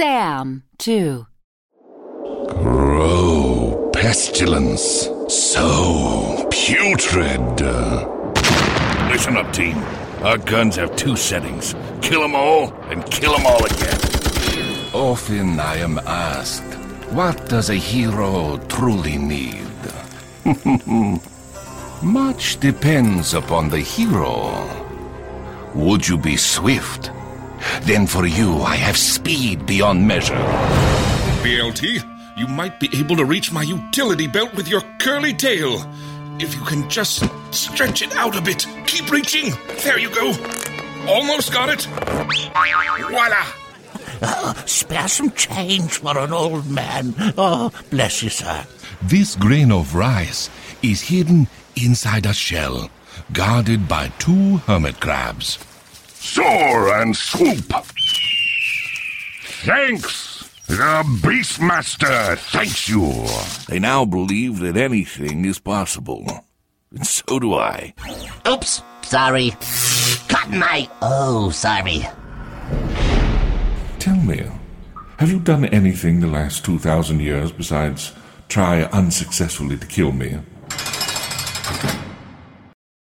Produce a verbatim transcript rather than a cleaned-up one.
Sam, too. Grow, pestilence, so putrid. Listen up, team. Our guns have two settings. Kill 'em all and kill 'em all again. Often I am asked, what does a hero truly need? Much depends upon the hero. Would you be swift? Then for you I have speed beyond measure. B L T, you might be able to reach my utility belt with your curly tail. If you can just stretch it out a bit. Keep reaching. There you go. Almost got it. Voila! Uh, spare some change for an old man. Oh, bless you, sir. This grain of rice is hidden inside a shell, guarded by two hermit crabs. Soar and swoop! Thanks! The Beastmaster thanks you! They now believe that anything is possible. And so do I. Oops, sorry. Cotton Eye. Oh, sorry. Tell me, have you done anything the last two thousand years besides try unsuccessfully to kill me?